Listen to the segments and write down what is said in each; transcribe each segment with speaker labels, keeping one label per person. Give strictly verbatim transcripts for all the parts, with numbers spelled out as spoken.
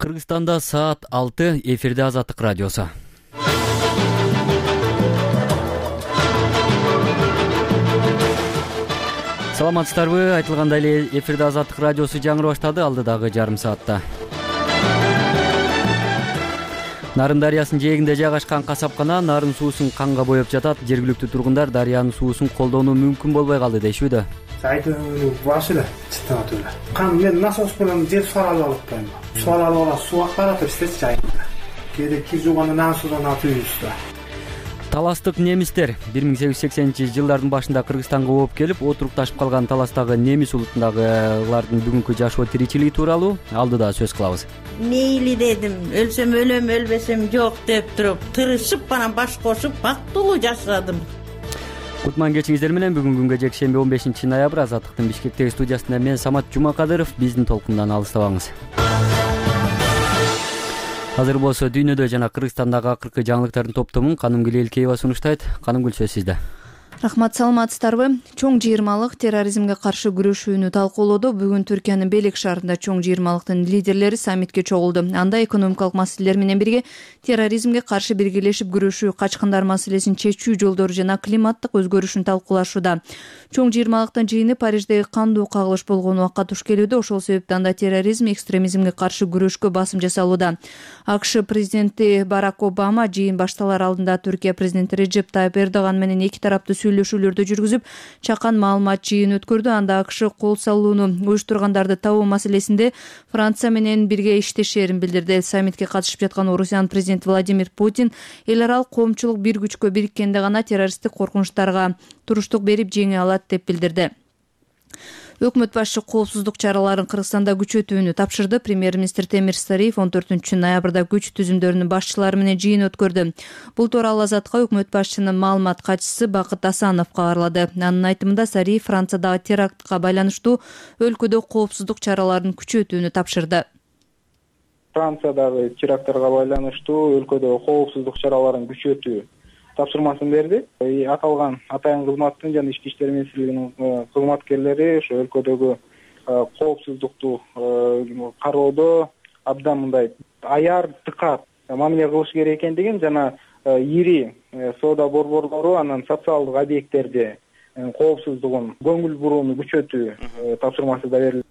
Speaker 1: Кыргызстанда саат алты, эфирде Азаттык радиосу. Саламатсыздарбы? Айтылгандай эле эфирде Азаттык радиосу жаңыры баштады алдыдагы жарым саатта. Нарын дарыясынын жээгинде жайгашкан касапкана нарын суусун канга боеп жатат. Жергиликтүү тургундар дарыянын суусун колдонуу мүмкүн болбой калды дешүүдө.
Speaker 2: Айтымдын башы эле чыттап эле. Кан мен насос менен жер суаралып алып коем. Суаралып алып суу акпаратып иштечи айында. Кээде ки жууганда нан суудан атыбыз да.
Speaker 1: Таластык немистер бир миң сегиз жүз сексенинчи жылдардын башында Кыргызстанга ооп келип, отурукташып калган Таластагы немис улутундагылардын бүгүнкү жашоо тиричилиги тууралуу алдыда сөз кылабыз.
Speaker 3: Мейли дедим, өлсөм өлөм, өлбөсөм жок деп туруп, тырышып анан баш кошуп бактылуу жашадым.
Speaker 1: Кутман кечиңиздер менен бүгүнкү күнгө жекшемби он бешинчи ноябрь Азаттыктын Бишкектеги студиясында мен Самат Жумакадыров. Биздин толкундан алыстабаңыз. Азыр болсо дүйнөдө жана Кыргызстандагы акыркы жаңылыктардын топтомун Канымгүл Элкеева сунуштайт. Канымгүл, сөз сизде.
Speaker 4: Рахмат, саламатсыздарбы? Чоң жыйырмалык терроризмге каршы күрөшүүнү талкуулоодо бүгүн Түркиянын Белек шаарында чоң жыйырмалыктын лидерлери саммитке чогулду. Анда экономикалык маселелер менен бирге терроризмге каршы биргелешип күрөшүү, качкындар маселесин чечүү жолдору жана климаттык өзгөрүшүн талкуулашууда. Чоң жыйырмалыктын жыйыны Париждеги кандуу кагылыш болгону убакка туш келүүдө. Ошол себептен анда терроризм, экстремизмге каршы күрөшкө басым жасалууда. АКШ президенти Барак Обама жыйын башталар алдында Түркия президенти Реджеп Тайып Эрдоган менен эки тараптуу сүйлөшүүлөрдү жүргүзүп, чакан маалымат жыйын өткөрдү. Анда АКШ кол салууну уюштургандарды табуу маселесинде Франция менен бирге иштешерин билдирди. Саммитке катышып жаткан Орусиянын президенти Владимир Путин эл аралык коомчулук бир күчкө бириккенде гана террористтик коркунучтарга туруштук берип жеңе алат деп билдирди. Өкмөт башчы коопсуздук чараларын Кыргызстанда күчөтүүнү тапшырды. Премьер-министр Темир Сариев он төртүнчү ноябрда күч түзүмдөрүнүн башчылары менен жыйын өткөрдү. Бул тууралуу Азатка өкмөт башчынын маалымат катчысы Бакыт Асанов кабарлады. Анын айтымында Сариев Франциядагы терактка байланыштуу өлкөдө коопсуздук чараларын күчөтүүнү тапшырды.
Speaker 5: Франциядагы теракттарга байланыштуу өлкөдө коопсуздук чараларын күчөтүү тапшырмасын берди. Аталган атайын кызматтын жана ички иштер министрлигинин кызматкерлери ошо өлкөдөгү коопсуздукту кароодо абдан мындай аяр тыкат мамиле кылыш керек экендигин жана ири соода борборлору анан социалдык объекттерде коопсуздугун көңүл бурууну күчөтүү тапшырмасы да берилди.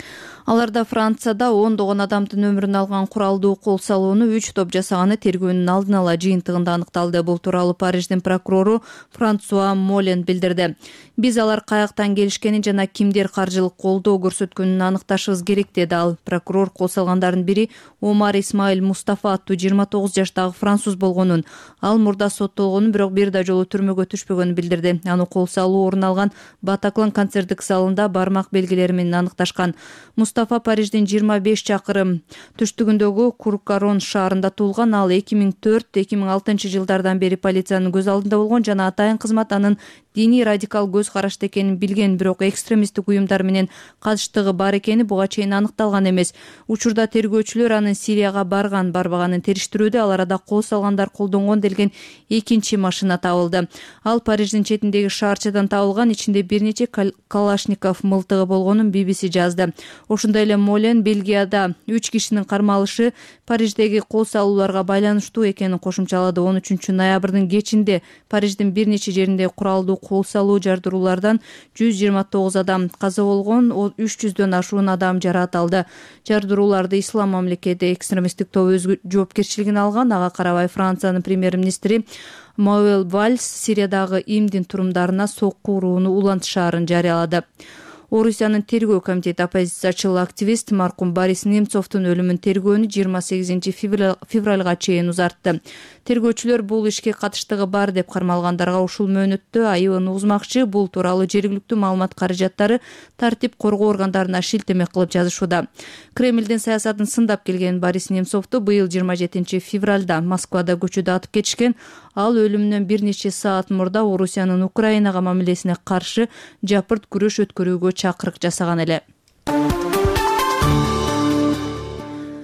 Speaker 4: Аларда Францияда ондогон адамдын өмүрүн алган куралдуу кол салууну үч топ жасаганы тергөөнүн алдын ала жыйынтыгында аныкталды. Бул тууралуу Париждин прокурору Франсуа Молен билдирди. Биз алар каяктан келишкенин жана кимдер каржылык колдоо көрсөткөнүн аныкташыбыз керек, деди ал. Прокурор кол салгандардын бири Омар Исмаил Мустафа аттуу жыйырма тогуз жаштагы француз болгонун, ал мурда соттолгонун, бирок бир да жолу түрмөгө түшпөгөнүн билдирди. Аны кол салуу орун алган Батаклан концерттик залында бармак белгилери менен аныкташкан. Мустафа Париждин жыйырма беш чакырым түштүгүндөгү Куркарон шаарында туулган. Ал эки миң төрт эки миң алтынчы жылдардан бери полициянын көз алдында болгон жана атайын кызмат анын диний радикал көз карашты экенин билген, бирок экстремисттик уюмдар менен катыштыгы бар экени буга чейин аныкталган эмес. Учурда тергөөчүлөр анын Сирияга барган барбаганын териштирүүдө. Ал арада кол салгандар колдонгон делген экинчи машина табылды. Ал Париждин четиндеги шаарчадан табылган, ичинде бир нече калашников мылтыгы болгонун би би си жазды. Ошондой эле Молен Бельгияда үч кишинин кармалышы Париждеги кол салууларга байланыштуу экенин кошумчалады. он үчүнчү ноябрдын кечинде Париждин бир нече жеринде куралдуу кол салуу жардыруулардан жүз жыйырма тогуз адам каза болгон, үч жүздөн ашуун адам жараат алды. Жардырууларды Ислам мамлекети экстремисттик тобу өз жоопкерчилигине алган. Ага карабай Франциянын премьер-министри Мануэль Вальс Сириядагы имдин турумдарына сокку урууну улантышаарын жарыялады. Орусиянын тергөө комитети оппозициячыл активист маркум Борис Немцовдун өлүмүн тергөөнү жыйырма сегизинчи февралга чейин узартты. Тергөөчүлөр бул ишке катыштыгы бар деп кармалгандарга ушул мөөнөттө айыбын угузмакчы. Бул тууралуу жергиликтүү маалымат каражаттары тартип коргоо органдарына шилтеме кылып жазышууда. Кремлдин саясатын сындап келген Борис Немцовду быйыл жыйырма жетинчи февралда Москвада көчөдө атып кетишкен. Ал өлүмүнөн бир нече саат мурда Орусиянын Украинага мамилесине каршы жапырт күрөш өткөрүүгө чакырык жасаган эле.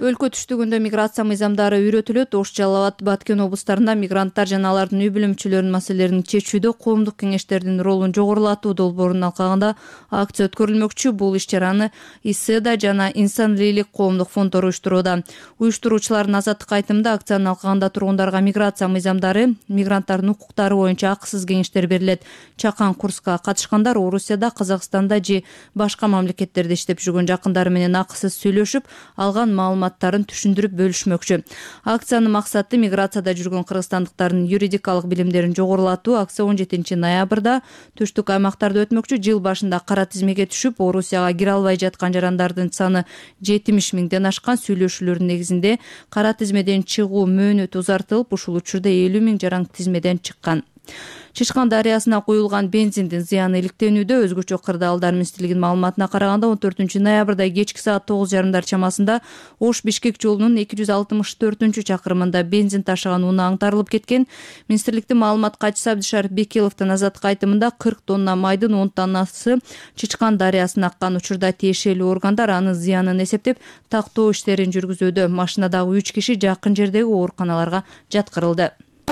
Speaker 4: Өлкө түштүгүндө миграция мыйзамдары үйрөтүлөт. Ош, Жалал Абад, Баткен облустарында мигранттар жана алардын үй бүлөмчүлөрүнүн маселелерин чечүүдө коомдук кеңештердин ролун жогорулатуу долбоорунун алкагында акция өткөрүлмөкчү. Бул иш-чараны ИСЭДА жана Инсан Лейлик коомдук фонддору уюштурууда. Уюштуруучулардын азаттык айтымында акциянын алкагында тургундарга миграция мыйзамдары, мигранттардын укуктары боюнча акысыз кеңештер берилет. Чакан курска катышкандар Орусияда, Казакстанда же башка мамлекеттерде иштеп жүргөн жакындары менен акысыз сүйлөшүп, алган маалыматтарын түшүндүрүп бөлүшмөкчү. Акциянын максаты миграцияда жүргөн кыргызстандыктардын юридикалык билимдерин жогорулатуу. Акция он жетинчи ноябрда түштүк аймактарда өтмөкчү. Жыл башында кара тизмеге түшүп, Орусияга кире албай жаткан жарандардын саны жетимиш миңден ашкан. Сүйлөшүүлөрдүн негизинде кара тизмеден чыгуу мөөнөтү узартылып, ушул учурда элүү миң жаран тизмеден чыккан. Чычкан дарыясына куюлган бензиндин зыяны иликтенүүдө. Өзгөчө Кырдаалдар министрлигинин маалыматына караганда он төртүнчү ноябрда кечки саат тогуз жарымдар чамасында Ош Бишкек жолунун эки жүз алтымыш төртүнчү чакырымында бензин ташыган унаа аңтарылып кеткен. Министрликтин маалымат катчысы Абдышариф Бекеловдун азаттык айтымында кырк тонна майдын он тоннасы Чычкан дарыясына аккан. Учурда тиешелүү органдар анын зыянын эсептеп тактоо иштерин жүргүзүүдө. Машинадагы үч киши жакын жердеги ооруканаларга жаткырылды.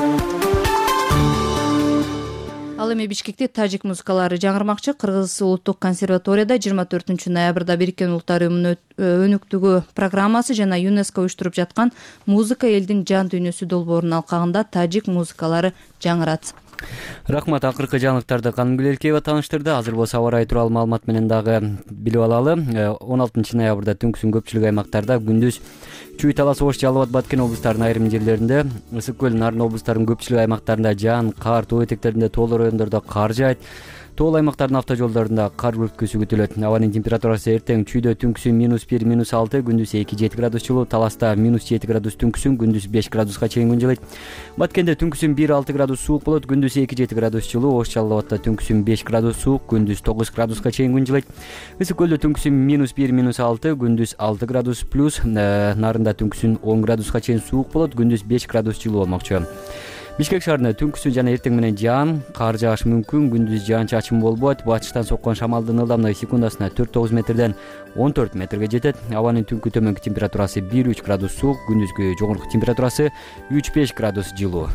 Speaker 4: Ал эми Бишкекте тажик музыкалары жаңырмакчы. Кыргыз улуттук консерваторияда жыйырма төртүнчү ноябрда Бириккен Улуттар Уюмунун өнүктүгү программасы жана ЮНЕСКО уюштуруп жаткан музыка элдин жан дүйнөсү долбоорунун алкагында тажик музыкалары жаңырат.
Speaker 1: Рахмат, акыркы жаңылыктарды Каным Гүлелкеева тааныштырды. Азыр болсо аба ырайы тууралуу маалымат менен дагы билип алалы. он алтынчы ноябрда түнкүсүн көпчүлүк аймактарда, күндүз Чүй, Талас, Ош, Жалал Абад, Баткен облустарынын айрым жерлеринде, Ысык көл, Нарын облустарынын көпчүлүк аймактарында жаан, кар, тоо этектеринде, тоолор райондордо кар жаайт. Тоол аймактардын автожолдорунда кар бүрткүсү күтүлөт. Абанын температурасы эртең Чүйдө түнкүсүн минус бир, минус алты, күндүз эки жети градус жылуу, Таласта минус жети градус түнкүсүн, күндүз беш градуска чейин күн жылыйт. Баткенде түнкүсүн бир алты градус суук болот, күндүз эки жети градус жылуу, Ош, Жалал Абадта түнкүсүн беш градус суук, күндүз тогуз градуска чейин күн жылыйт. Ысык көлдө түнкүсүн минус бир, минус алты, күндүз алты градус плюс, Нарында түнкүсүн он градуска чейин суук болот, күндүз беш градус жылуу болмокчу. Бишкек шаарында түнкүсүн жана эртең менен жаан, кар жааш мүмкүн, күндүз жаан-чачын болбойт. Батыштан соккон шамалдын ылдамдыгы секундасына төрт тогуз метрден он төрт метрге жетет. Абанын түнкү төмөнкү температурасы бир үч градус суук, күндүзгү жогорку температурасы үч беш градус жылуу.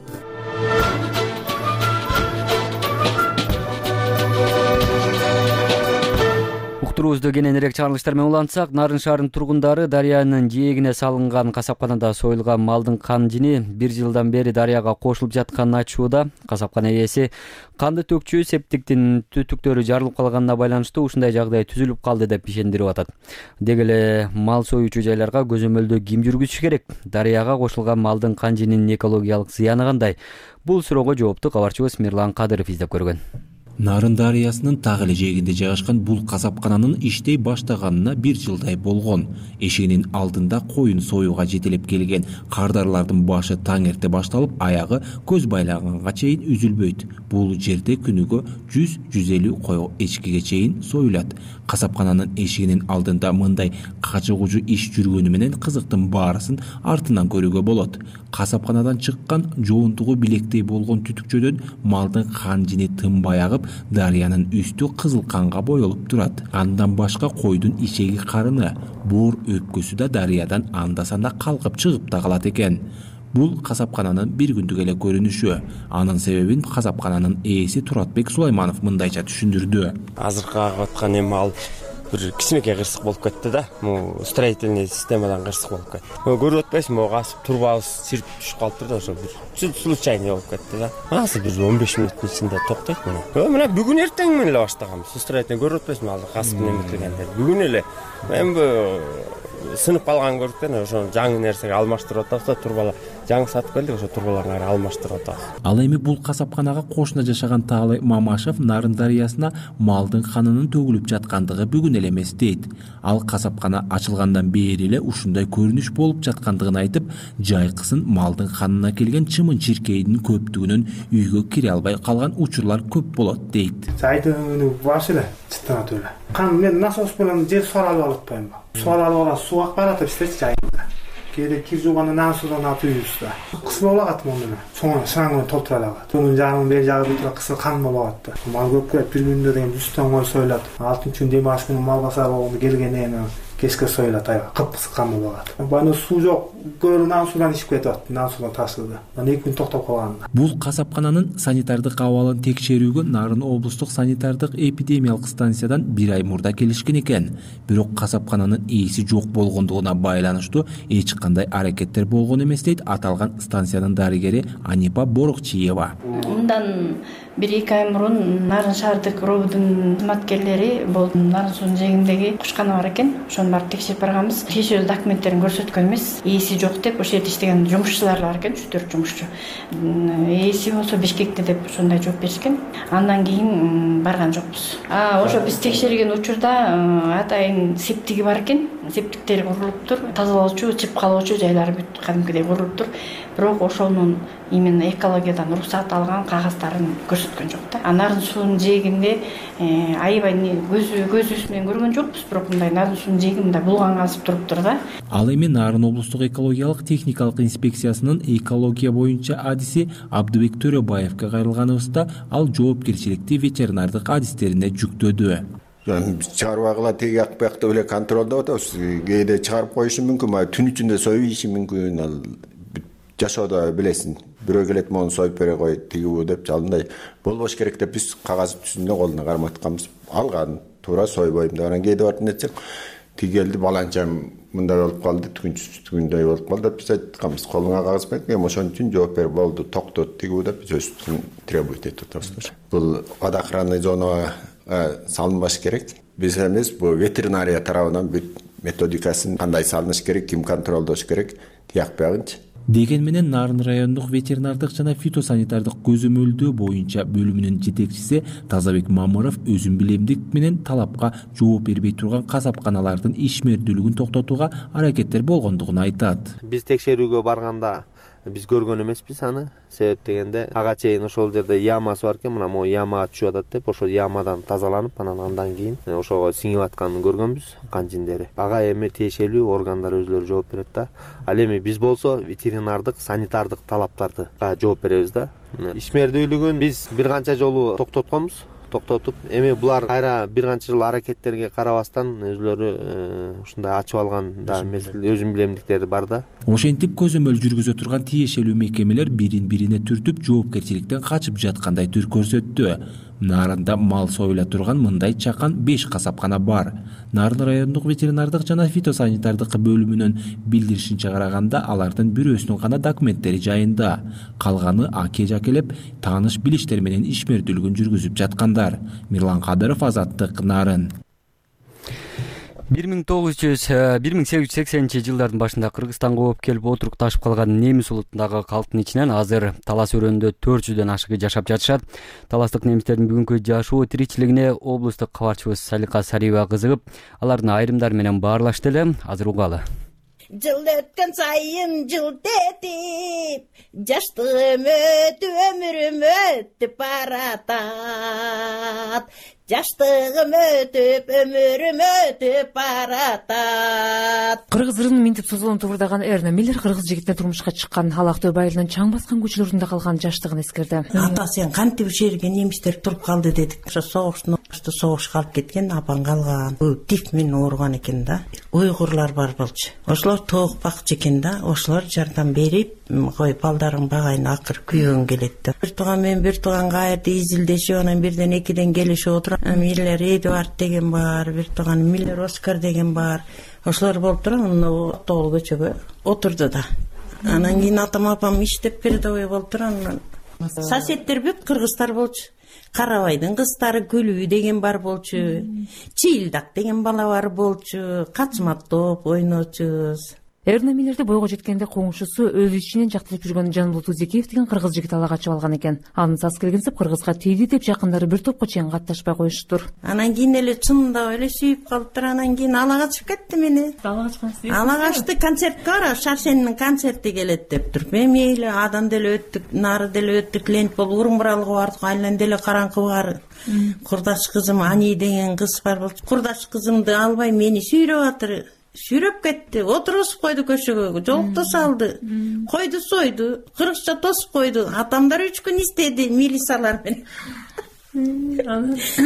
Speaker 1: Уктуруубузду кененирээк чагырылыштар менен улантсак, Нарын шаарынын тургундары дарыянын жээгине салынган касапканада союлган малдын кан жини бир жылдан бери дарыяга кошулуп жатканын айтышууда. Касапкана ээси канды төкчү септиктин түтүктөрү жарылып калганына байланыштуу ушундай жагдай түзүлүп калды деп ишендирип атат. Деги эле мал союучу жайларга көзөмөлдү ким жүргүзүш керек? Дарыяга кошулган малдын кан жининин экологиялык зыяны кандай? Бул суроого жоопту кабарчыбыз Мирлан Кадыров издеп көргөн.
Speaker 6: Нарын дарыясынын так эле жээгинде жайгашкан бул касапкананын иштей баштаганына бир жылдай болгон. Эшигинин алдында коюн союуга жетелеп келген кардарлардын башы таң эрте башталып, аягы көз байлаганга чейин үзүлбөйт. Бул жерде күнүгө жүз жүз элүү кой эчкиге чейин союлат. Касапкананын эшигинин алдында мындай качыгуучу иш жүргөнү менен кызыктын баарысын артынан көрүүгө болот. Касапканадан чыккан жоонтугу билектей болгон түтүкчөдөн малдын кан жини тынбай агып, дарыянын үстү кызыл канга боелуп турат. Андан башка койдун ичеги карыны, боор өпкөсү да дарыядан анда-санда калкып чыгып да калат экен. Бул касапкананын бир күндүк эле көрүнүшү. Анын себебин касапкананын ээси Туратбек Сулайманов мындайча түшүндүрдү.
Speaker 7: Азыркы агып аткан эми ал бир кичинекей кырсык болуп кетти да. Му строительный системадан кырсык болуп кетти. Көрүп атпайсызбы, могу асып турбабыз сирип түшүп калыптыр да, ошо бир случайный болуп кетти да. Азыр бир он беш мүнөттүн ичинде токтойт мына. Өө мына бүгүн эртең менен эле баштаганбыз. Строительный көрүп атпайсызбы, азыр касып неметилгендер. Бүгүн эле эми сынып калган көрдүк, ошо жаңы нерсеге алмаштырып атабыз, турбалар жаңы сатып келдик, ошо турбаларды алмаштырып атабыз.
Speaker 6: Ал эми бул касапканага кошуна жашаган Таалай Мамашев Нарын дарыясына малдын канынын төгүлүп жаткандыгы бүгүн эле эмес дейт. Ал касапкана ачылгандан бери эле ушундай көрүнүш болуп жаткандыгын айтып, жайкысын малдын канына келген чымын чиркейдин көптүгүнөн үйгө кире албай калган учурлар көп болот дейт.
Speaker 2: Жайдын баш эле чыттанат эле. Кан мен насос менен жер суаралып алып Суаралып алып суу акпай атып иштечи жайында. Кээде кир жууганда нан суудан атып үйүбүз да. Кысылып алат монда. Соң шаңын толтура алат. Өнүн жагын бери жагы бүтүп кысыл кан болуп атты. Мал көп келип бир күндө деген жүз тонн кой союлат. алтынчы күн дем аш күнү мал басар болгондо келген эми кечке союлат аябай кыпкысыккан болуп калат. Бана суу жок, көл нан суудан ичип кетип атты, нан суудан ташылды. Анан эки күн токтоп калган.
Speaker 6: Бул касапкананын санитардык абалын текшерүүгө Нарын облустук санитардык эпидемиялык станциядан бир ай мурда келишкен экен. Бирок касапкананын ээси жок болгондугуна байланыштуу эч кандай аракеттер болгон эмес дейт аталган станциянын дарыгери Анипа Борокчиева.
Speaker 8: Мындан бир эки ай мурун Нарын шаардык робудун кызматкерлери бул Нарын суунун жээгиндеги кушкана бар экен. Ошону барып текшерип барганбыз. Тиешелүү документтерин көрсөткөн эмес. Ээси жок деп ошол жерде иштеген жумушчулар бар экен, үч төрт жумушчу. Ээси болсо Бишкекте деп ошондой жооп беришкен. Андан кийин барган жокпуз. А ошо биз текшерген учурда атайын септиги бар экен. Септиктери курулуптур, тазалоочу, чип калоочу жайлары бүт кадимкидей курулуптур. Бирок ошонун именно экологиядан уруксат алган кагаздарын көрсөткөн жок да. Нарын суунун жээгинде аябай көзү көзүбүз менен көргөн жокпуз, бирок мындай Нарын суунун жээги мындай булганга асып туруптур да.
Speaker 6: Ал эми Нарын облустук экологиялык техникалык инспекциясынын экология боюнча адиси Абдыбек Төрөбаевга кайрылганыбызда ал жоопкерчиликти ветеринардык адистерине жүктөдү.
Speaker 9: Чыгарбагыла теги ак бакта эле контролдоп атабыз. Кээде чыгарып коюшу мүмкүн, түн ичинде союп ийиши мүмкүн. Ал жашоодо билесиң, бирөө келет мону союп бере кой, тигибу деп жалындай болбош керек деп биз кагаз түзүндө колуна карматканбыз. Алган туура сойбойм деп анан кээде барып нечек тигелди баланчам мындай болуп калды, түгүнчү түгүндөй болуп калды деп биз айтканбыз. Колуңа кагаз берип, эми ошон үчүн жооп бер болду, токтот тигибу деп биз өстүн требовать этип атабыз. Бул водоохранный зонага салынбаш керек. Биз эмес, бул ветеринария тарабынан бүт методикасын кандай салыныш керек, ким контролдош керек, тияк бягынчы.
Speaker 6: Деген менен Нарын райондук ветеринардык жана фитосанитардык көзөмөлдөө боюнча бөлүмүнүн жетекчиси Тазабек Мамыров өзүн билемдик менен талапка жооп бербей турган касапканалардын ишмердүүлүгүн токтотууга аракеттер болгондугун айтат.
Speaker 10: Биз текшерүүгө барганда биз көргөн эмеспиз аны. Себеп дегенде ага чейин ошол жерде ямасы бар экен, мына могу ямага түшүп атат деп, ошол ямадан тазаланып, анан андан кийин ошого сиңип атканын көргөнбүз, кан жиндери. Ага эми тиешелүү органдар өзүлөрү жооп берет да. Ал эми биз болсо ветеринардык, санитардык талаптарды жооп беребиз да. Ишмердүүлүгүн биз бир канча жолу токтотконбуз. токтотуп, эми булар кайра бир канча жыл аракеттерге карабастан өзүлөрү ушундай ачып алган да өзүн билемдиктери бар да.
Speaker 6: Ошентип көзөмөл жүргүзө турган тиешелүү мекемелер бирин бирине түртүп жоопкерчиликтен качып жаткандай түр көрсөттү. Нарында мал союла турган мындай чакан беш касапкана бар. Нарын райондук ветеринардык жана фитосанитардык бөлүмүнүн билдиришинче караганда алардын бирөөсүнүн гана документтери жайында. Калганы аке жакелеп тааныш билиштер менен ишмердүүлүгүн жүргүзүп жаткандар. Мирлан Кадыров, Азаттык, Нарын.
Speaker 1: бир миң сегиз жүз сексенинчи жылдардын башында Кыргызстанга ооп келип отурукташып калган немис улутундагы калктын ичинен азыр Талас өрөөнүндө төрт жүздөн ашыгы жашап жатышат. Таластык немистердин бүгүнкү жашоо тиричилигине облустук кабарчыбыз Салика Сариева кызыгып, алардын айрымдары менен баарлашты эле. Азыр угалы.
Speaker 3: Жыл өткөн сайын жылт этип, жаштыгым өтүп өмүрүм өтүп баратат. Жаштыгым өтүп өмүрүм өтүп баратат.
Speaker 11: Кыргыз ырынын минтип созулуп турдаган Эрна Миллер кыргыз жигитине турмушка чыккан, ал Актөбө айылынын чаң баскан көчөлөрүндө калган жаштыгын эскерди.
Speaker 3: Ата, сен кантип ушул жерге немистер туруп калды дедик. Ошо согуштун согушка алып кеткен, апаң калган. Тиф менен ооруган экен да. Уйгурлар бар болчу. Ошолор тоок бакчы экен да. Ошолор жардам берип, кой балдарың багайын акыр күйгөн келет да. Бир тууган менен бир тууган кайерде изилдешип, анан бирден экиден келишип отуруп, Миллер Эдуард деген бар, бир тууган Миллер Оскар деген бар. Ошолор болуп туруп, мына тоол көчөгө отурду да. Анан кийин атам апам иштеп передовой болуп туруп, анан соседтер бүт кыргыздар болчу. Карабайдын кыздары Күлүү деген бар болчу. Чыйылдак деген бала бар болчу. Качмат топ ойночубуз.
Speaker 11: Эрна Миллерди бойго жеткенде коңшусу өз ичинен жактырып жүргөн Жанболот Узекеев деген кыргыз жигит ала качып алган экен. Анын саз келгенсип кыргызга тийди деп жакындары бир топко чейин катташпай коюшуптур.
Speaker 3: Анан кийин эле чындап эле сүйүп калыптыр. Анан кийин ала качып кетти мени.
Speaker 11: Ала качкансыз?
Speaker 3: Ала качты, концертке бара, Шаршендин концерти келет дептир. Мен мейли адан деле өттүк, нары деле өттүк, лент болуп Урумбуралга бардык, айынан деле караңкы бар. Курдаш кызым Ани деген кыз бар болчу. Курдаш кызымды албай мени сүйрөп атыр. Сүйрөп кетти, отургузуп койду көчөгө, жолукта салды, койду сойду, кыргызча тосуп койду. Атамдар үч күн издеди милициялар менен.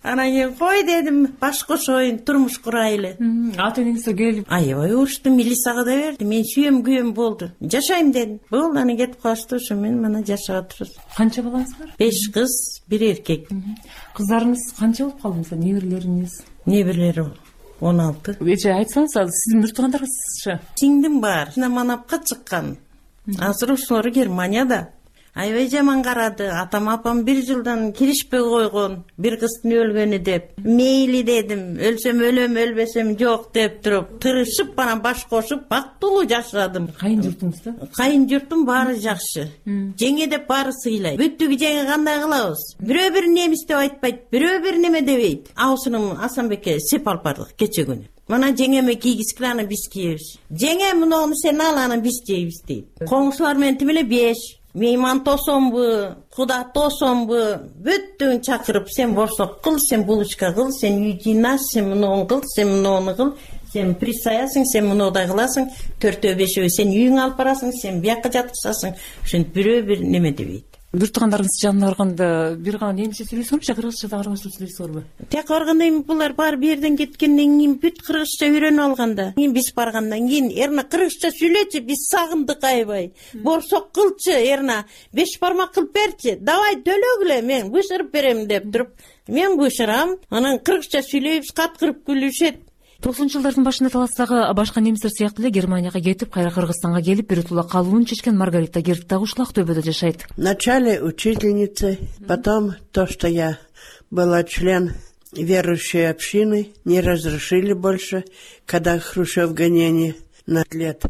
Speaker 3: Анан кийин кой дедим, баш кошоюн, турмуш курайлы.
Speaker 11: Ата энеңиз келип
Speaker 3: аябай урушду, милицияга да берди. Мен сүйөм күйөм болду. Жашайм дедим. Болду, анан кетип калышты, ошо мен мына жашап атырбыз.
Speaker 11: Канча балаңыз бар?
Speaker 3: беш кыз, бир эркек.
Speaker 11: Кыздарыңыз канча болуп калды, неберелериңиз?
Speaker 3: Неберелери он алты.
Speaker 11: Эже айтсаңыз, сиздин бир туугандарыңызчы?
Speaker 3: Сиңдим бар, Манапка чыккан. Азыр ошолор Германияда. Аябай жаман карады. Атам апам бир жылдан киришпей койгон, бир кыздын өлгөнү деп. Мейли дедим, өлсөм өлөм, өлбөсөм жок деп туруп, тырышып анан баш кошуп бактылуу жашадым.
Speaker 11: Кайын журтуңузда?
Speaker 3: Кайын журтум баары жакшы. Жеңе деп баары сыйлайт. Бүттүгү жеңе кандай кылабыз? Бирөө бир немис деп айтпайт, бирөө бир неме дебейт. Аусунун Асанбекке сеп алып бардык кече күнү. Мына жеңеме кийгискиле, аны биз кийебиз. Жеңе муну сен ал, аны биз жейбиз дейт. Коңшулар менен тимеле беш. Мейман тосомбу, куда тосомбу, бүттүн чакырып, сен борсок кыл, сен булочка кыл, сен үй жыйнаш, сен муну кыл, сен муну кыл, сен пристаясың, сен мунудай кыласың, төртөө бешөө сен үйүңө алып барасың, сен бияка жаткызасың. Ошентип бирөө бир неме дебейт.
Speaker 11: Бир туугандарыңыз жанына барганда бир гана немисче сүйлөйсүңөрбү, же кыргызча да аралашып сүйлөйсүңөрбү?
Speaker 3: Тияка барганда эми булар баары бир жерден кеткенден кийин бүт кыргызча үйрөнүп алганда, кийин биз баргандан кийин Эрна кыргызча сүйлөчү, биз сагындык аябай. Борсок кылчы, Эрна, беш бармак кылып берчи. Давай төлөгүлө, мен бышырып берем деп туруп, мен бышырам, анан кыргызча сүйлөйбүз, каткырып күлүшөт.
Speaker 11: токсонунчу жылдардын башында Таластагы башка немистер сыяктуу эле Германияга кетип, кайра Кыргызстанга келип, биротула калууну чечкен Маргарита Герд дагы ушул ак төбөдө жашайт.
Speaker 12: Вначале учительница, потом то, что я была член верующей общины, не разрешили больше, когда Хрущев гонение на лет.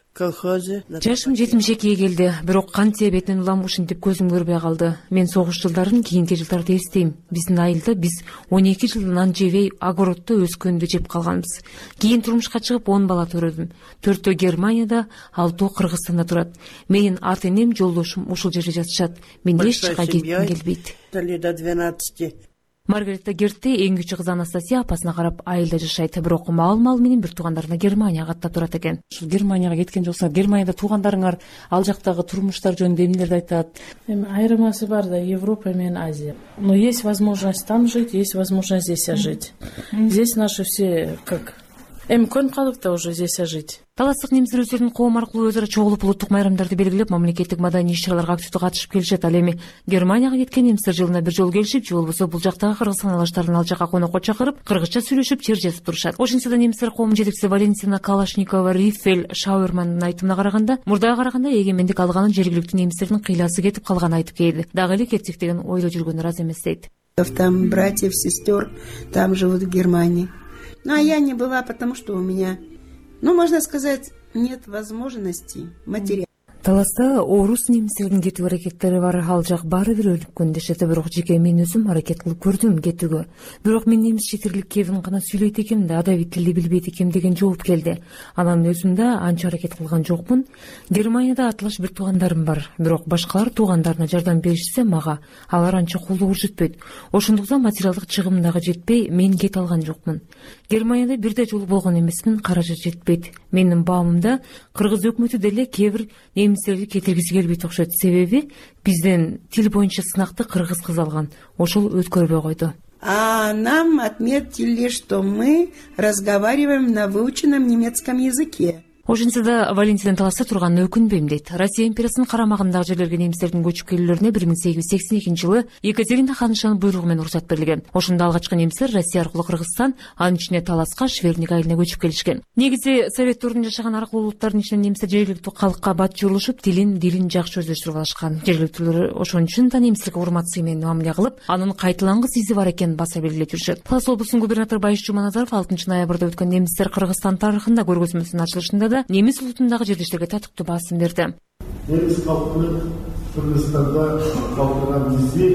Speaker 11: Жашым жетимиш экиге келди, бирок кантсе бетинен улам ушинтип көзүм көрбөй калды. Мен согуш жылдарын кийинки жылдарды эстейм. Биздин айылда биз он эки жыл нан жебей огороддо өскөндү жеп калганбыз. Кийин турмушка чыгып он бала төрөдүм. Төртөө Германияда, алтоо Кыргызстанда турат. Менин ата энем, жолдошум ушул жерде жашашат. Мен эч жака кетким келбейт.
Speaker 12: До двенадцати.
Speaker 11: Маргарита Гертте эң кичүү кызы Анастасия апасына карап айылда жашайт, бирок мал-мал менен бир туугандарына Германияга аттап турат экен. Ушул Германияга кеткен жоксуңар, Германияда туугандарыңар ал жактагы турмуштар жөнүндө эмнелерди айтат?
Speaker 13: Эми айырмасы бар да, Европа менен Азия. Но есть возможность там жить, есть возможность здесь жить. Здесь наши все как эми көнүп калдык да уже здесь жить.
Speaker 11: Таластык немистер өздөрүнүн коом аркылуу өзара чогулуп улуттук майрамдарды белгилеп, мамлекеттик маданий иш-чараларга активдүү катышып келишет. Ал эми Германияга кеткен немистер жылына бир жолу келишип, же болбосо бул жактагы Кыргызстан алаштарын ал жака конокко чакырып, кыргызча сүйлөшүп, чер жазып турушат. Ошентсе да немистер коомунун жетекчиси Валентина Калашникова Рифель Шауермандын айтымына караганда, мурдага караганда эгемендик алганын жергиликтүү немистердин кыйласы кетип калганын айтып келди. Дагы эле кетсек деген ойдо жүргөнү раз эмес дейт.
Speaker 12: Там братьев, сестер, там живут в Германии. Ну, а я не была, потому что у меня, ну, можно сказать, нет возможности материала.
Speaker 11: Таласта орус немистердин кетүү аракеттери бар, ал жак баары бир өлүккөн дешет, бирок жеке мен өзүм аракет кылып көрдүм кетүүгө. Бирок мен немис четирлик кебин гана сүйлөйт экем да, адабий тилди билбейт экем деген жооп келди. Анан өзүм да анча аракет кылган жокмун. Германияда атылаш бир туугандарым бар, бирок башкалар туугандарына жардам беришсе мага алар анча кулдук көрсөтпөйт. Ошондуктан материалдык чыгым дагы жетпей, мен кете алган жокмун. Германияда бирде жолу болгон эмесмин, каражат жетпейт. Менин баамымда кыргыз өкмөтү деле кээ бир немистерди кетиргиси келбейт окшойт. Себеби бизден тил боюнча сынакты кыргыз кыз алган, ошол өткөрбөй койду.
Speaker 12: А нам отметили, что мы разговариваем на выученном немецком языке.
Speaker 11: Ошентсе да Валентина таласа турганына өкүнбөйм дейт. Россия империясынын карамагындагы жерлерге немистердин көчүп келүүлөрүнө бир миң сегиз жүз сексен экинчи жылы Екатерина ханышанын буйругу менен уруксат берилген. Ошондо алгачкы немистер Россия аркылуу Кыргызстан, анын ичине Таласка, Шверник айылына көчүп келишкен. Негизи Совет дöwрүндө жашаган аркылуу улуттардын ичинен немистер жергиликтүү калкка бат журулушуп, тилин, дилин жакшы өздөштүрүп алышкан. Жергиликтүүлөр ошон үчүн да немистерге урмат сый менен мамиле кылып, анын кайталангыс изи бар экенин баса белгилеп жүрүшөт. Талас облусунун губернатору Байыш Жуманазаров алтынчы ноябрда өткөн немистер Кыргызстан тарыхында көргөзмөсүнүн ачылышында да немис улутунда жердештерге татыктуу басым берди.
Speaker 14: Немис калкынын Кыргызстанда калкынан изи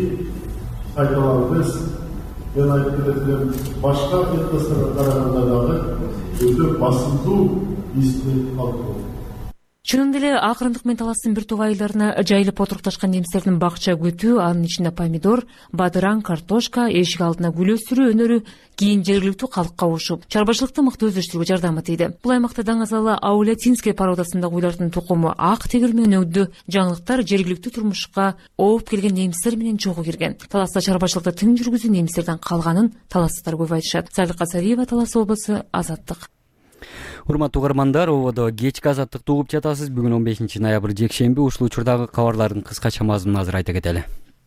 Speaker 14: кайталанбыз. Мен айтып кетем, башка этносторго караганда дагы өтө басымдуу издүү калк.
Speaker 11: Чынында эле акырындык менен таластын бир топ айылдарына жайылып отурукташкан немистердин бакча күтүү, анын ичинде помидор, бадыран, картошка, эшик алдына гүл өстүрүү өнөрү кийин жергиликтүү калкка кошуп, чарбачылыкты мыкты өздөштүрүүгө жардам тийди. Бул аймакта даңазалы Аулятинская породасындагы уйлардын тукуму ак тегир менен өңдү жаңылыктар жергиликтүү турмушка ооп келген немистер менен чогуу кирген. Таласта чарбачылыкты тың жүргүзүү немистерден калганын таластар көп айтышат. Салика Сариева, Талас облусу, Азаттык.
Speaker 1: Урматтуу угармандар, ободо кечки азаттыкты угуп жатасыз. Бүгүн он бешинчи ноябрь жекшемби. Ушул учурдагы кабарлардын кыскача мазмунун азыр айта кетели.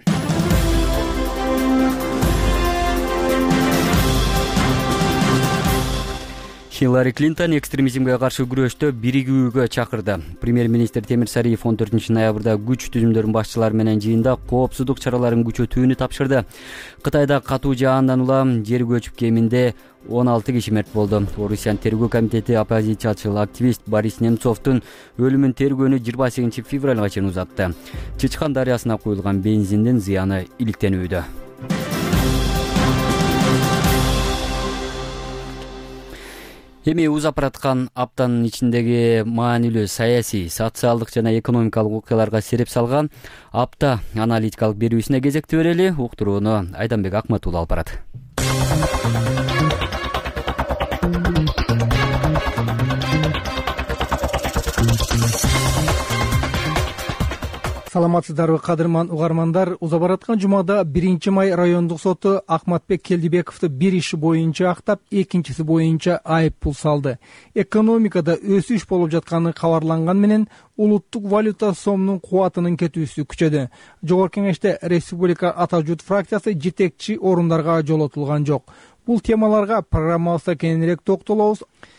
Speaker 1: Хиллари Клинтон экстремизмге каршы күрөштө биригүүгө чакырды. Премьер-министр Темир Сариев он төртүнчү ноябрда күч түзүмдөрүнүн башчылары менен жыйында коопсуздук чараларын күчөтүүнү тапшырды. Кытайда катуу жаандан улам жер көчүп кеминде он алты киши мерт болду. Орусиянын тергөө комитети оппозициячыл активист Борис Немцовдун өлүмүн тергөөнү жыйырма сегизинчи февралга чейин узатты. Чычкан дарыясына куюлган бензиндин зыяны иликтенүүдө. Эми узап бараткан аптанын ичиндеги маанилүү саясий, социалдык жана экономикалык окуяларга сереп салган апта аналитикалык берүүсүнө кезекти берели. Уктурууну Айданбек Акмат уулу алып барат.
Speaker 15: Саламатсыздарбы кадырман угармандар. Узап бараткан жумада биринчи май райондук соту Акматбек Келдибековду бир иши боюнча актап, экинчиси боюнча айып пул салды. Экономикада өсүш болуп жатканы кабарланган менен улуттук валюта сомдун кубатынын кетүүсү күчөдү. Жогорку кеңеште Республика Ата журт фракциясы жетекчи орундарга жолотулган жок. Бул темаларга программабызда кененирээк токтолобуз.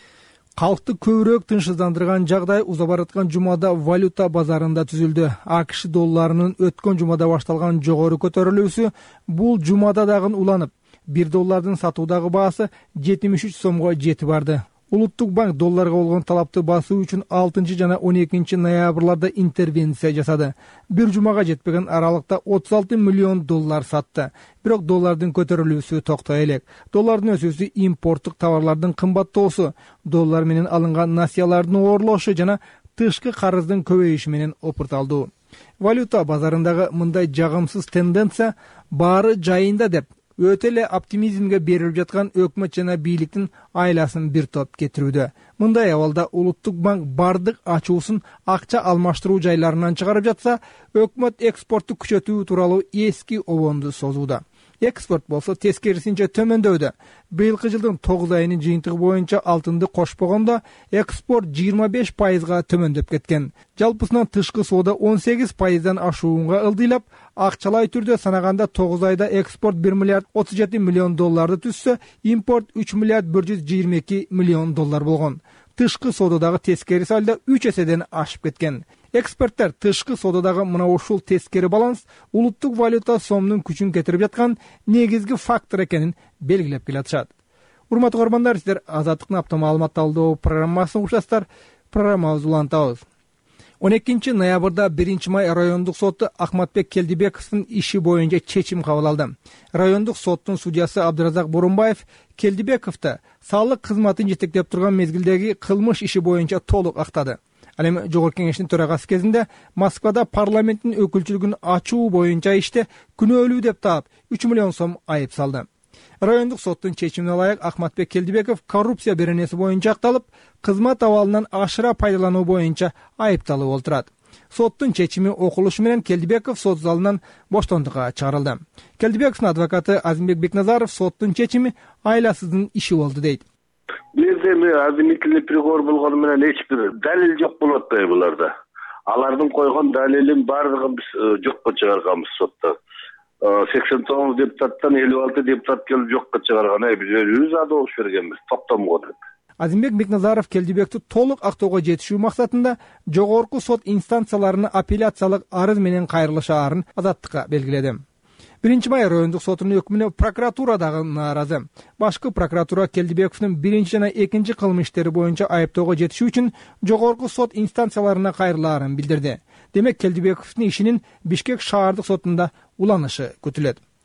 Speaker 15: Калкты көбүрөөк тынчсыздандырган жагдай узап бараткан жумада валюта базарында түзүлдү. АКШ долларынын өткөн жумада башталган жогору көтөрүлүүсү бул жумада дагы уланып, бир доллардын сатуудагы баасы жетимиш үч сомго жетип барды. Улуттук банк долларга болгон талапты басуу үчүн алтынчы жана он экинчи ноябрларда интервенция жасады. Бир жумага жетпеген аралыкта отуз алты миллион доллар сатты. Бирок доллардын көтөрүлүүсү токтой элек. Доллардын өсүүсү импорттук товарлардын кымбаттоосу, доллар менен алынган насыялардын оорлошу жана тышкы карыздын көбөйүшү менен опурталдуу. Валюта базарындагы мындай жагымсыз тенденция баары жайында деп өтө эле оптимизмге берилип жаткан өкмөт жана бийликтин айласын бир топ кетирүүдө. Мындай абалда улуттук банк бардык ачуусун акча алмаштыруу жайларынан чыгарып жатса, өкмөт экспортту күчөтүү тууралуу эски обонду созууда. Экспорт болсо тескерисинче төмөндөүүдө. Быйылкы жылдын тогуз айынын жыйынтыгы боюнча алтынды кошпогондо экспорт жыйырма беш пайызга төмөндөп кеткен. Жалпысынан тышкы соода он сегиз пайыздан ашуунга ылдыйлап, акчалай түрдө санаганда тогуз айда экспорт бир миллиард отуз жети миллион долларды түзсө, импорт үч миллиард бир жүз жыйырма эки миллион доллар болгон. Тышкы соодадагы тескери салда үч эседен ашып кеткен. Эксперттер тышкы соодадагы мына ушул тескери баланс улуттук валюта сомдун күчүн кетирип жаткан негизги фактор экенин белгилеп келатышат. Урматтуу угармандар, сиздер Азаттыктын апта маалымат талдоо программасын угушасыздар. Программабызды улантабыз. он экинчи ноябрда биринчи май райондук соту Акматбек Келдибековдун иши боюнча чечим кабыл алды. Райондук соттун судьясы Абдыразак Борунбаев Келдибековду салык кызматын жетектеп турган мезгилдеги кылмыш иши боюнча толук актады. Ал эми жогорку кеңештин төрагасы кезинде Москвада парламенттин өкүлчүлүгүн ачуу боюнча иште күнөөлүү деп таап үч миллион сом айып салды. Райондук соттун чечимине ылайык Акматбек Келдибеков коррупция беренеси боюнча акталып, кызмат абалынан ашыра пайдалануу боюнча айыпталып олтурат. Соттун чечими окулушу менен Келдибеков сот залынан боштондукка чыгарылды. Келдибековдун адвокаты Азимбек Бекназаров соттун чечими айласыздын иши болду дейт.
Speaker 16: Бизде обвинительный приговор болгону менен эч бир далил жок болуп атпайбы буларда. Алардын койгон далилин баардыгын биз жокко чыгарганбыз сотто. сексен тогуз депутаттан элүү алты депутат келип жокко чыгарган. Биз өзүбүз да добуш бергенбиз, токтомго деп.
Speaker 15: Азимбек Бекназаров Келдибекти толук актоого жетишүү максатында жогорку сот инстанцияларына апелляциялык арыз менен кайрылышаарын Азаттыкка белгиледи. биринчи май райондук сотунун өкүмүнө прокуратура дагы нааразы. Башкы прокуратура Келдибековдун биринчи жана экинчи кылмыш иштери боюнча айыптоого жетишүү үчүн жогорку сот инстанцияларына кайрылаарын билдирди. Демек Келдибековдун ишинин Бишкек шаардык сотунда уланышы күтүлөт.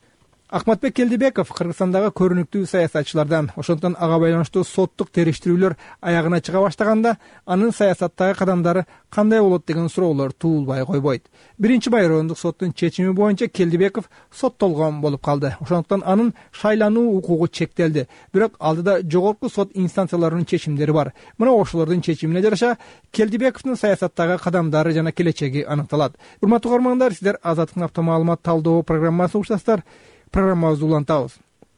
Speaker 15: Акматбек Келдибеков Кыргызстандагы көрүнүктүү саясатчылардан. Ошондон ага байланыштуу соттук териштирүүлөр аягына чыга баштаганда анын саясаттагы кадамдары кандай болот деген суроолор туулбай койбойт. Биринчи май райондук соттун чечими боюнча Келдибеков соттолгон болуп калды. Ошондуктан анын шайлануу укугу чектелди. Бирок алдыда жогорку сот инстанцияларынын чечимдери бар. Мына ошолордун чечимине жараша Келдибековдун саясаттагы кадамдары жана келечеги аныкталат. Урматтуу угармандар, сиздер Азаттыктын автомаалымат талдоо программасын угушасыздар. Программабызды улантабыз.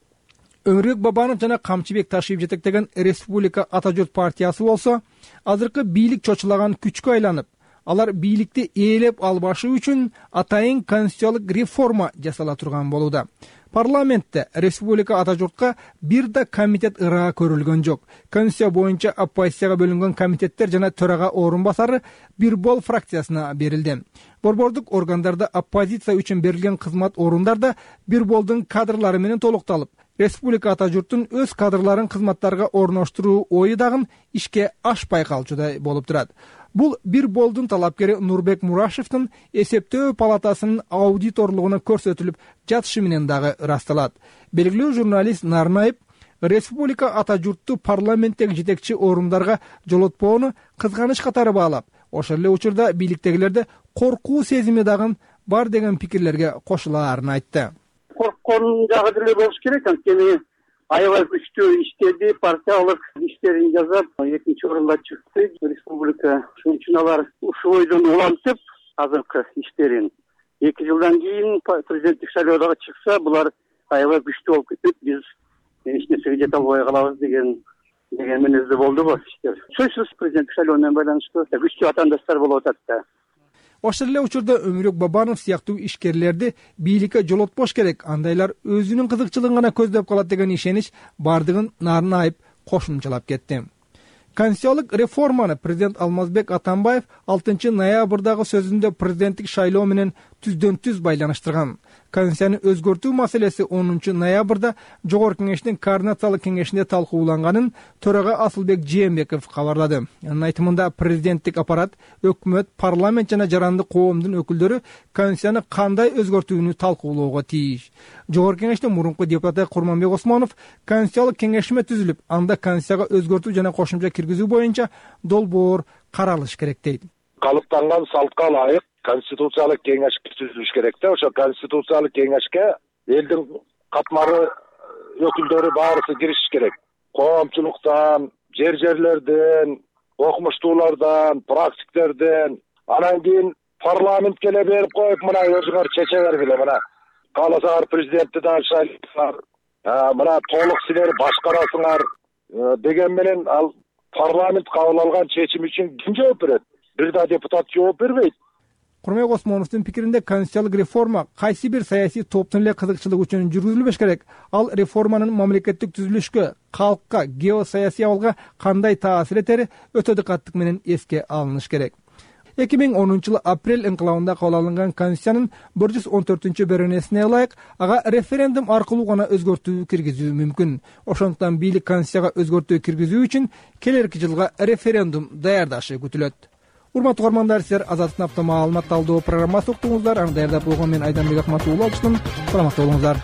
Speaker 15: Өмүрбек Бабанов жана Камчыбек Ташиев жетектеген Республика Ата журт партиясы болсо, азыркы бийлик чочулаган күчкө айланып, алар бийликти ээлеп албашы үчүн атайын конституциялык реформа жасала турган болууда. Парламентте Республика Ата журтка бир да комитет ыраа көрүлгөн жок. Конституция боюнча оппозицияга бөлүнгөн комитеттер жана төрага орун басары бир бол фракциясына берилди. Борбордук органдарда оппозиция үчүн берилген кызмат орундарда бир болдун кадрлары менен толукталып, Республика Ата журттун өз кадрларын кызматтарга орноштуруу ою дагы ишке ашпай калчудай болуп турат. Бул бир болдун талапкери Нурбек Мурашевдин эсептөө палатасынын аудиторлугуна көрсөтүлүп жатышы менен дагы ырасталат. Белгилүү журналист Нарнаев Республика Ата журтту парламенттеги жетекчи орундарга жолотпоону кызганыч катары баалап, ошол эле учурда бийликтегилерде коркуу сезими дагы бар деген пикирлерге кошулаарын айтты.
Speaker 17: Корккон жагы деле болуш керек, анткени аябай күчтүү иштерди, партиялык иштерин жасап, экинчи орунда чыкты. Республика ушун үчүн алар ушул ойдон улантып, азыркы иштерин эки жылдан кийин президенттик шайлоодо чыкса, булар аябай күчтүү болуп кетет. Биз эч нерсеге жете албай калабыз деген деген менезде болду го иштер. Сөзсүз президенттик шайлоо менен байланыштуу күчтүү атаандаштар болуп атат да.
Speaker 15: Ошол эле учурда Өмүрбек Бабанов сыяктуу ишкерлерди бийликке жолотпош керек, андайлар өзүнүн кызыкчылыгын гана көздөп калат деген ишенич бардыгын Нарнаев кошумчалап кетти. Конституциялык реформаны президент Алмазбек Атамбаев алтынчы ноябрдагы сөзүндө президенттик шайлоо менен түздөн түз байланыштырган. Конституцияны өзгөртүү маселеси онунчу ноябрда Жогорку кеңештин координациялык кеңешинде талкууланганын төрага Асылбек Жээнбеков кабарлады. Анын айтымында президенттик аппарат, өкмөт, парламент жана жарандык коомдун өкүлдөрү Конституцияны кандай өзгөртүүнү талкуулоого тийиш. Жогорку кеңештин мурунку депутаты Курманбек Осмонов конституциялык кеңешме түзүлүп, анда Конституцияга өзгөртүү жана кошумча киргизүү боюнча долбоор каралыш керек дейт.
Speaker 18: Калыптанган салтка ылайык конституциялык кеңеш түзүлүш керек да. Ошо конституциялык кеңешке элдин катмары өкүлдөрү баарысы киришиш керек. Коомчулуктан, жер жерлерден, окумуштуулардан, практиктерден, анан кийин парламентке эле берип коюп, мына өзүңөр чече бергиле, мына кааласаңар президентти да шайлайсыңар, мына толук силер башкарасыңар деген менен ал парламент кабыл алган чечим үчүн ким жооп берет? Бир да депутат жооп бербейт.
Speaker 15: Курманбек Осмоновдун пикиринде конституциялык реформа кайсы бир саясий топтун эле кызыкчылыгы үчүн жүргүзүлбөш керек. Ал реформанын мамлекеттик түзүлүшкө, калкка, геосаясий абалга кандай таасир этери өтө диккаттык менен эске алыныш керек. эки миң онунчу жылы апрель инкылабында кабыл алынган Конституциянын бир жүз он төртүнчү беренесине ылайык ага референдум аркылуу гана өзгөртүү киргизүү мүмкүн. Ошондуктан бийлик Конституцияга өзгөртүү киргизүү үчүн келерки жылга референдум даярдашы күтүлөт. Урматтуу угармандар, силер Азаттыктын автомаалымат талдоо программасы уктуңуздар. Аны даярдап болгон мен Айданбек Акматов уулу алчумун. Саламатта болуңуздар.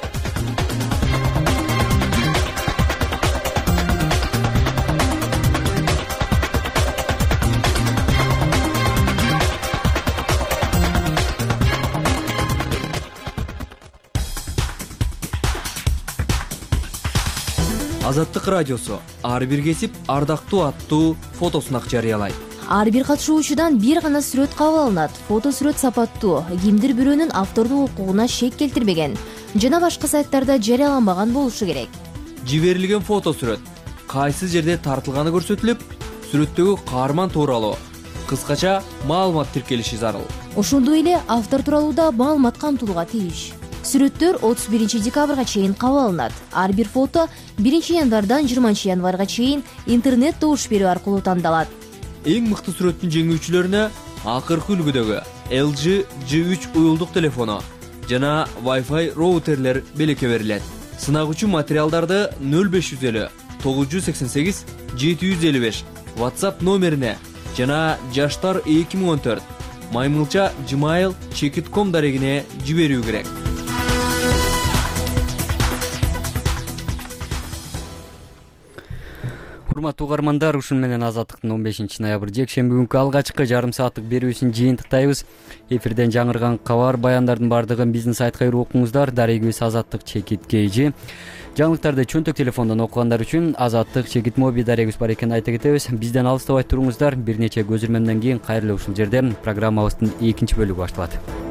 Speaker 19: Азаттык радиосу ар бир кесип ардактуу аттуу фотосунак жарыялайт.
Speaker 20: Ар бир катышуучудан бир гана сүрөт кабыл алынат. Фото сүрөт сапаттуу, кимдир бирөөнүн автордук укугуна шек келтирбеген жана башка сайттарда жарыяланбаган болушу керек.
Speaker 19: Жиберилген фото сүрөт кайсы жерде тартылганы көрсөтүлүп, сүрөттөгү каарман тууралуу кыскача маалымат тиркелиши зарыл.
Speaker 20: Ошондой эле автор тууралуу да маалымат камтылууга тийиш. Сүрөттөр отуз биринчи декабрга чейин кабыл алынат. Ар бир фото биринчи январдан жыйырманчы январга чейин интернет добуш берүү аркылуу тандалат.
Speaker 19: Эң мыкты сүрөттүн жеңүүчүлөрүнө акыркы үлгүдөгү эл джи джи үч уюлдук телефону жана Wi-Fi роутерлер белекке берилет. Сынагучу материалдарды нөл беш жүз элүү тогуз жүз сексен сегиз жети жүз элүү беш WhatsApp номерине жана жаштар эки миң он төрт маймылча gmail чекит точка ком дарегине жиберүү керек.
Speaker 1: урматтуу угармандар, ушун менен Азаттыктын он бешинчи ноябрь жекшемби күнкү алгачкы жарым сааттык берүүсүн жыйынтыктайбыз. Эфирден жаңырган кабар, баяндардын баардыгын биздин сайтка кирип окуңуздар. Дарегибиз Азаттык чекит kg. Жаңылыктарды чөнтөк телефондон окугандар үчүн Азаттык чекит моби дарегибиз бар экенин айта кетебиз. Бизден алыстабай туруңуздар. Бир нече көзүрмөмдөн кийин кайрылуу ушул жерде программабыздын экинчи бөлүгү башталат.